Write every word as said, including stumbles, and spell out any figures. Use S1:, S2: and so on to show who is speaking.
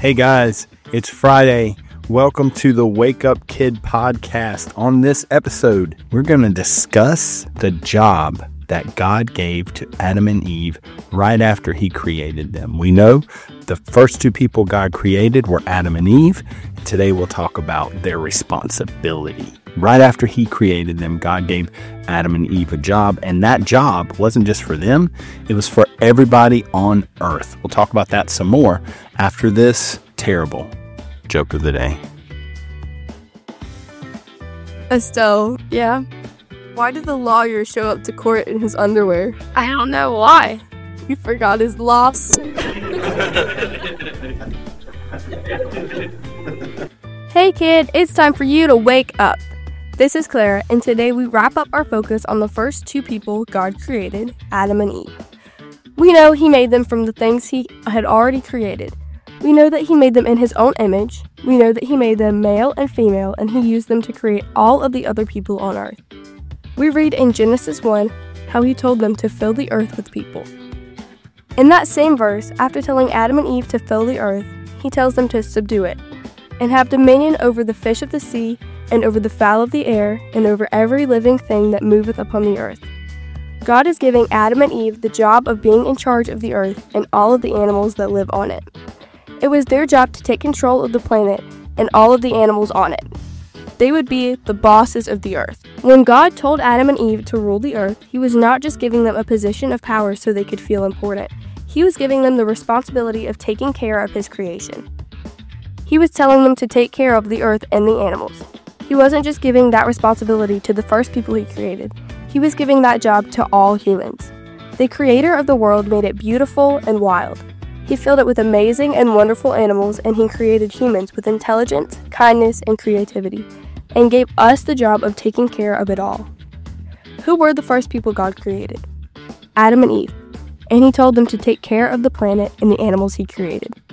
S1: Hey guys, it's Friday. Welcome to the Wake Up Kid podcast. On this episode, we're going to discuss the job that God gave to Adam and Eve right after he created them. We know the first two people God created were Adam and Eve. Today we'll talk about their responsibility. Right after he created them, God gave Adam and Eve a job, and that job wasn't just for them, it was for everybody on earth. We'll talk about that some more after this terrible joke of the day.
S2: Estelle,
S3: Yeah?
S2: why did the lawyer show up to court in his underwear?
S3: I don't know why.
S2: He forgot his loss. Hey kid, it's time for you to wake up. This is Clara, and today we wrap up our focus on the first two people God created, Adam and Eve. We know he made them from the things he had already created. We know that he made them in his own image. We know that he made them male and female, and he used them to create all of the other people on earth. We read in Genesis one how he told them to fill the earth with people. In that same verse, after telling Adam and Eve to fill the earth, he tells them to subdue it, and have dominion over the fish of the sea, and over the fowl of the air, and over every living thing that moveth upon the earth. God is giving Adam and Eve the job of being in charge of the earth and all of the animals that live on it. It was their job to take control of the planet and all of the animals on it. They would be the bosses of the earth. When God told Adam and Eve to rule the earth, he was not just giving them a position of power so they could feel important. He was giving them the responsibility of taking care of his creation. He was telling them to take care of the earth and the animals. He wasn't just giving that responsibility to the first people he created. He was giving that job to all humans. The creator of the world made it beautiful and wild. He filled it with amazing and wonderful animals, and he created humans with intelligence, kindness, and creativity, and gave us the job of taking care of it all. Who were the first people God created? Adam and Eve. And he told them to take care of the planet and the animals he created.